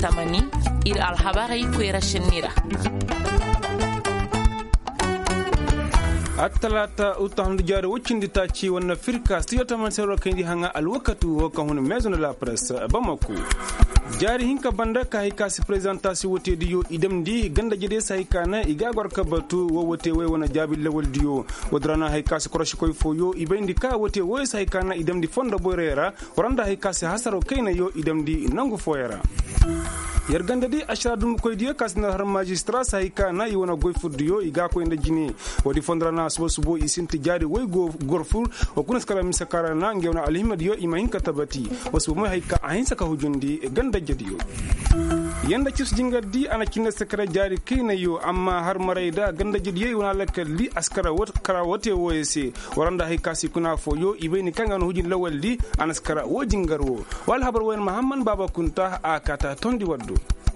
tamani ir alhabari kwera shinira atalata utahand jare wuccindi taci wonna firka stiyota man sero kandi hanga alwakatu wo kan hun maison de la presse Bamako jari hinka banda ka hika si presentation wote diyo idam di ganda jide sai kana iga gorka batu wo wote we wona jabi lewol diyo wodrana hika si kroshi koy foyo ibendi ka wote wo sai kana idam di fonda boyrera waranda hika si hasaro kayna yo idam di nangu foyera yergande di ashadum koy diyo kasna har magistrat sai kana yi wona goy fuddiyo iga ko ende jini wodi fondrana subo isinti jari way gorfur o kunas kala misakara na ngewna alhimad yo ima hinka tabati wasu mo hayka ahinsa ka hujundi ganda jadiyo yanda cis jingadi ana kinna sakara jari kayna yo amma har marayda ganda jadiyo wona lakalli askara wat kara wote woyese waranda hayka si kuna fo yo ibeni kanga no hujin lawaldi anaskara wo jingarwo wal habar wen muhammad baba kunta akata tondi waddu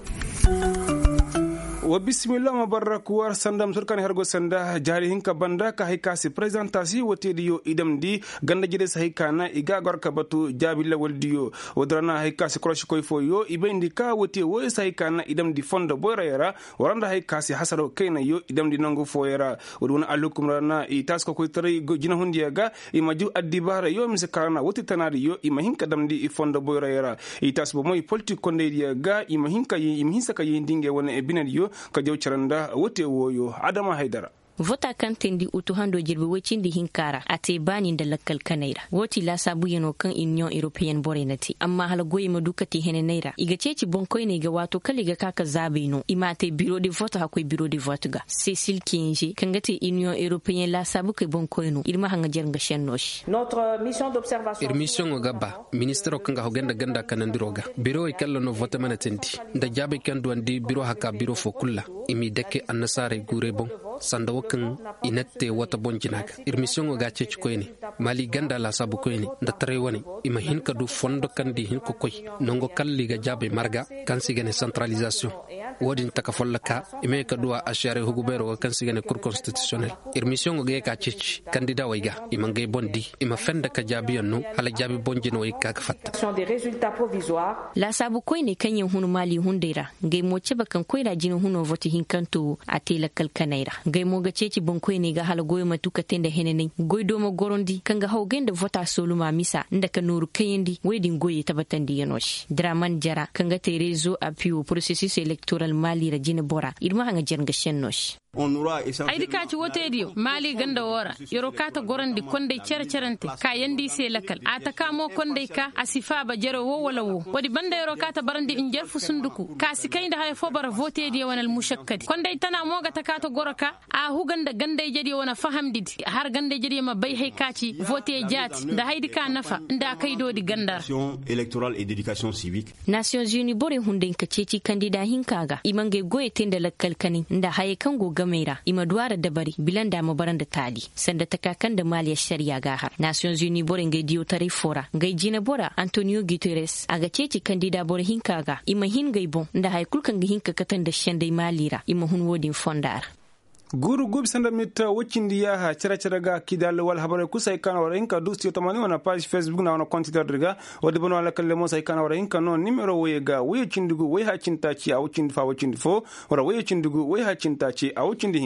wa bismillah mabarak war sandam turkan hergo sanda jari hinka banda ka hayka si presentation wote diyo idam di ganda jide sa hayka na iga gorka batu jabilla waldiyo wodrana hayka si krosh koy foyo ibendi ka wote wo sa hayka na idam di fonda boyrera waranda hayka si hasaro kayna yo idam di nangu foyera woduna alukum rana i tasko koy tare jina hundiya ga imaju addibara yo misakana wote tanari yo ima hinka dam di fonda boyrera i tasbo moy politique konde diya ga ima hinka yi ima hinsa ka yi ndinge wona e binal yo ka jaw caranda wote woyo Adama Haidara vota kan tendi utu hando jirbe wacindi hinkara ate bani da lakkal kanaira woti la sabu yano kan union european borenati amma hala goyi madukati hene naira iga ceci bonkoy ne ga wato kaliga kaka zabe no imate bureau de vote hakoi bureau de vote ga Cecil Kinji kangate union european la sabu kai bonkoy no irma hanga jerga shennosh notre mission d'observation mission gaba ministero kanga hogenda ganda kanandiroga bureau ikalla no vote manatenti da jabe kan duandi bureau haka bureau fo kulla imi deke annasare gure bon sanda wakan inatte wata bonjinaga irmission ga ceci koyni mali ganda la sabu koyni da tare woni ima hinka du fondo kandi hinko koy nongo kalli ga jabe marga kan sigene centralisation wodin taka follaka ime ka duwa ashare hugubero kan sigene cour constitutionnel irmission ga ka ceci candidat wayga ima ngay bondi ima fenda ka jabi yonno hala jabi bonjino way ka fatta des résultats provisoires la sabu koyni kanyen hunu mali hundera ngay mo ceba kan koyda jino huno vote hinkanto atela kalkanaira ngay mo ga ceci bonkoy ne ga hala goyo matuka tende henene goydo mo gorondi kanga hawgende vota soluma misa ndaka nuru kayindi wedin goye tabatandi yanosh draman jara kanga terezo apio processus electoral mali rajine bora irma hanga jerga shennosh aidi kaci wote diyo mali ganda wora yoro kata gorandi konde cercerante ka yandi se lakal ata kamo konde ka asifa ba jero wo wala wo wadi banda yoro kata barandi injerfu sunduku ka sikaynda hay fo bara vote diyo wanal mushakkadi konde tana moga takata goraka a huganda gande jadi wana fahamdidi har gande jadi ma bay hay kaci vote jati da haydi ka nafa nda kaydo di gandar électorale et d'éducation civique Nations Unies bore hunde ka ceci candidat hinkaga imange goye tende lakal kani nda hay kango mera ima duwara dabari bilanda mabaran da tali sanda takakan da maliya shari'a gahar Nations Unies bore ngai diyo tare fora ngai jina bora Antonio Guterres aga ceci kandida bore hinkaga ima hin ngai bon nda hay kulkan ga hinka katan da shandai malira ima hun wodin fondar guru gub sanda mita wacindi ya ha cara ga kidal wal habare kusai kana wara inka dusti tamani wana page Facebook na wana konti darga wadi bono ala kalle mo sai kana wara inka no numero wega we cindugu we ha cintaci a wacindi fa wacindi fo wara we cindugu we ha cintaci a wacindi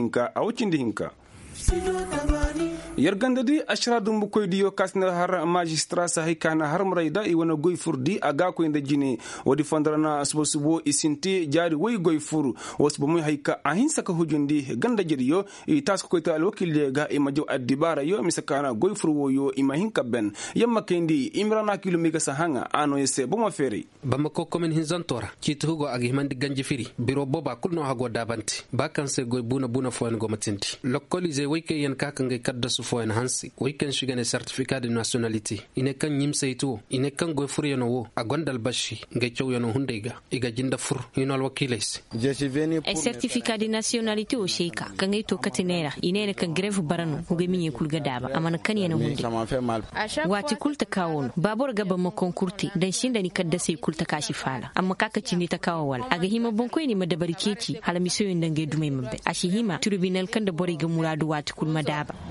hinka yergandadi ashradum bukoy diyo kasna har magistrat sahi kana har mrayda i wana goy furdi aga ko inde jini wodi fondrana subo isinti jari way goy furu wasbo muy hayka ahinsa ka hujundi ganda jiriyo i tasko ko ta alwakil ga e majo addibara yo misakana goy furu woyo ima hinka ben yamma kendi imrana kilomiga sahanga ano yese bomo feri bamako komen hinzantora kiti hugo agi mandi ganji firi biro boba kulno hago dabanti bakanse goy buna fo en gomatinti lokolize wayke yen kaka ngay kadda su fo en hansi wayken shigane certificat de nationalité ine kan nyimsayto ine kan goy fur yono wo agondal bashi ngay ciow yono hundega iga jinda fur hinol wakiles e certificat de nationalité o sheka kan ngay to katinera ine kan grève barano hugo minye kulga daba amana kan yana hunde wati kulta kawon babor gaba ma konkurti dan shinda ni kadda sai kulta kashi fala amma kaka cini ta kawawal aga hima bonkoy ni madabari keci hala misoyin dan ngay dumay mabbe ashi hima tribunal kan da bori ga muradu wati kulma daba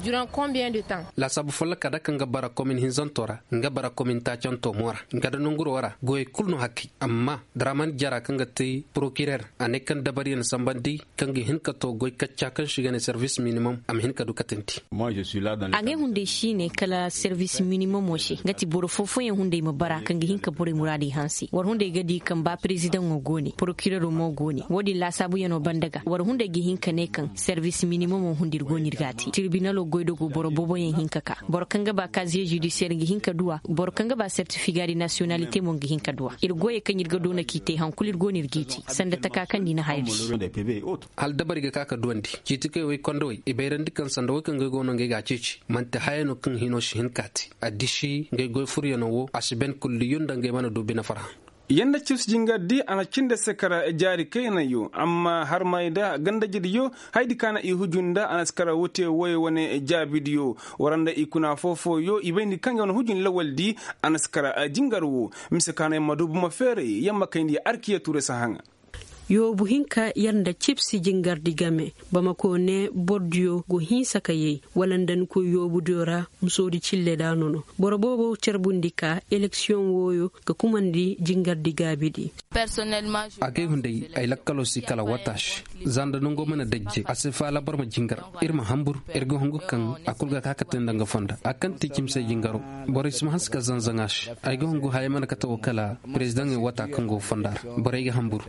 combien de temps? La sabu folla kada kan bara commune hinzantora nga bara commune ta chanto mora ngada nunguro wara goy kulno hakki amma draman jara kan gatti procureur ane kan dabari en sambandi kan gi hin kato goy kacca kan shigane service minimum am hin kadu katenti. Moi je suis là dans age hunde shine kala service minimum moshi ngati boro fofo yen hunde mo bara kan gi hin ka bore muradi hansi war hunde gadi kan ba president ngo goni procureur mo goni wodi la sabu yeno bandaga war hunde gi hin kane kan service minimum hundir goni gati tribunal goydo go boro bobo yen hin kaka boro kanga ba casier judiciaire gi hin ka duwa boro kanga ba certificat de nationalité mo gi hin ka duwa ir goye kan yirga dona kite han kulir gonir giti sanda taka kan dina hayri hal dabari ga kaka duwandi kiti kai wai kondo wai ibairan dikan sanda wai kan ga gono ga gacici man ta hayano kan hino shi hin kati adishi ga goy furyano wo asiben kulliyun da ga mana dubi na fara yanda chiefs jingaddi ana cinde sekara jari kayna yo amma har mayda ganda jidiyo haydi kana i hujunda ana sekara wote woy wone jabidiyo waranda ikuna fofo yo ibendi kanga on hujun lawaldi ana sekara jingarwo misekana madubu mafere yamma kayndi arkiya ture sahanga yobu hinka yarda chipsi jingardi game bamako ne bordio go hinsa kaye walandan ko yobu dora musodi chille da nono borobobo cerbundika election woyo ga kumandi jingardi gabidi personnellement age hunde ay lakkalo si kala watash zanda nongo mana dajje asifa la barma jingar irma hambur ergo hongo kan akulga kakata ndanga fonda akanti kimse jingaro boris mahaska zanzangash ay go hongo haymana kata kala president wata kango fondar borega hambur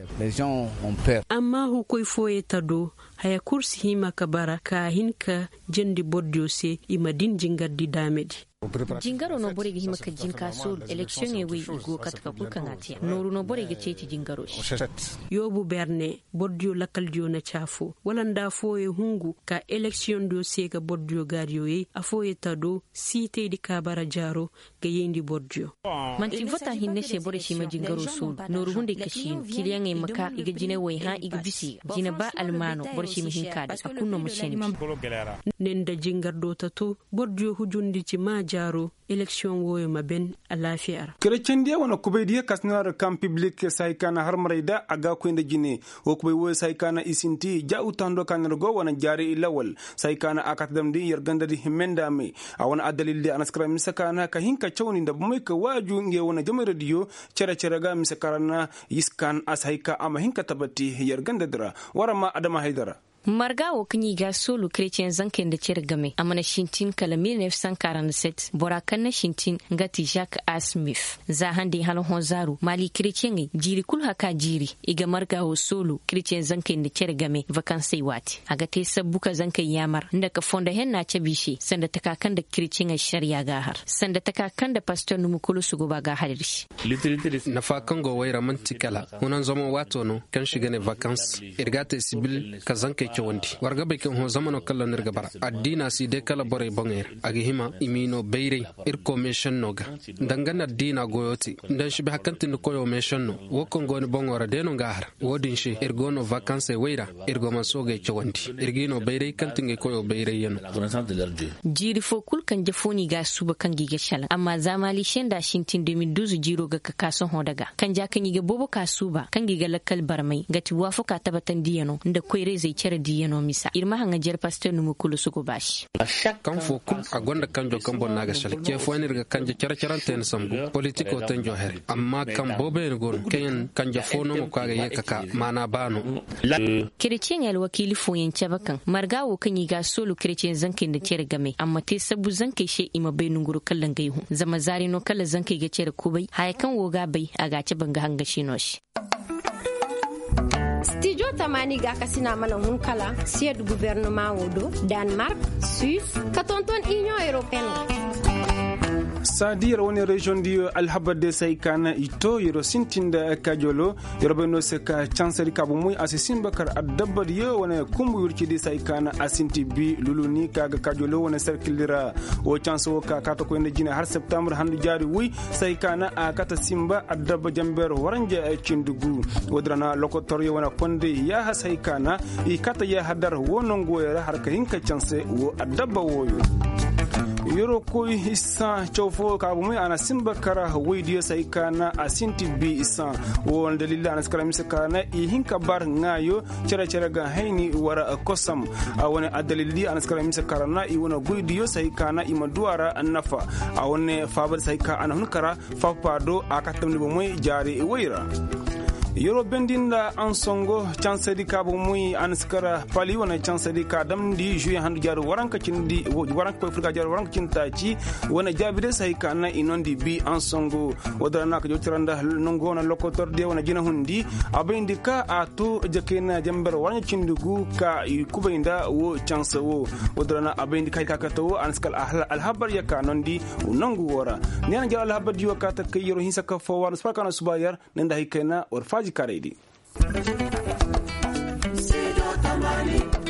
amma hukoy foye tado haya kursi hima kabara ka hinka jendi bordio se imadin jingardi damedi jingaro no bore gi himaka jinka so election e wi go katka kulkan atiya noru no bore gi ceci jingaro yobu berne bordio lakal dio na chafo walanda foye hungu ka election do se ga bordio gario e afoye tado site di kabara jaro ga yendi bordio manti vota hinne she bore shi ma jingaro so noru hunde kashin kiliyan e maka iga jine wai ha iga bisi jine ba almano bore shi mi hinka da akunno masheni nenda jingardo tato bordio hujundi ci ma jaro election woyo maben alafiyar kerecen dia wana kubaidiya kasnar kam public saikana har marayda aga ko inde jine o kubay woyo saikana isinti ja utando kanar go wana jari lawal saikana akatdam di yerganda di himenda me awana adalil di anaskara misakana ka hinka chawni ndab moy ka waju nge wana jama radio cera ga misakarana yiskan asaika ama hinka tabati yerganda dira warama adama haidara marga wo kinyi ga solo chrétien zanken da cer game amana shintin kala 1947 bora kan na shintin ngati Jacques A. Smith za hande halon honzaru mali chrétien ngi jiri kul haka jiri iga marga wo solo chrétien zanken da cer game vacances wati aga te sabbuka zanken yamar ndaka fonda hen na cabishi sanda takakan da chrétien sharia ga har sanda takakan da pastor numukulu sugo ba ga haririshi na fa kango wayra mantikala hunan zama wato no kan shiga ne vacances irgate sibil kazanke wandi warga be kan ho zamano kala nirga bara addina si de kala bore bonger agi hima imino beire ir commission noga dangana dina goyoti ndan shibe hakanti no koyo mission no wokon goni bongora de no ngahar wodin shi irgono vacances weira irgo masoge chawandi irgino beire kantinge koyo beire yeno jiri fo kul kan jafoni ga suba kan giga shala amma zamali shenda shintin 2012 jiro ga kakason hodaga kan ja kan giga bobo kasuba kan giga lakal barmai gati wafo ka tabatan diyano nda koyre zai cere diyano misa irma hanga jer pastor numu kulu suko bashi kan fo kul agonda kanjo kan bon naga shal ke fo nirga kanje charante sambu politiko tanjo her amma kan bobe gon ken kanja fo no ko ga yekaka mana bano kirecin el wakili fo yin chabakan margawo kan yi ga solo kirecin zankin da cere game amma te sabu zankai she ima bai nunguru kallan gaihu zama zari no kala zankai ga cere kubai hay kan woga bai aga ci banga hanga shinoshi Studio Tamani ga kasina mana hunkala siya du gouvernement wodo Denmark, Suisse, katonton Union Européenne. Sadir woni region di alhabade saykana ito yoro sintinda kajolo yorobeno seka chanceri kabu muy asisin bakar adabad yo wona kumbu yurci di saykana asinti bi luluni kaga kajolo wona circulira o chanso ka kato ko ne jina har septembre handu jari wi saykana a kata simba adaba jamber waranje cindugu wodrana lokotor yo wona konde ya ha saykana i kata ya hadar wonongo har ka hinka chance wo adaba woyo yoro ko isa chofo ka bu ana simba kara waydiyo sai kana asinti bi isa won dalila ana skara misa kana I hinka bar ngayo cere ga haini wara kosam woni adalili ana skara misa karana I wona guydiyo sai kana I maduara annafa woni fabar sai ka ana hunkara fapado akatamni bo moy jari wayra yoro bendinda an songo chansedi ka bo muy anskara pali wona chansedi ka dam di juye handu jaru waranka cindi waranka ko frika jaru waranka cintaci wona jabide sai kana inondi bi an songo wadana ka jotiranda nongona lokotor de wona jina hundi abendi ka atu jakena jamber wanya cindugu ka kubainda wo chansa wo wadana abendi kai kakato anskal alhabar yaka nondi nongu wora nena jala alhabar diwa ka ta kayiro hinsa ka fo wan spakana subayar nenda hikena or faji karedi.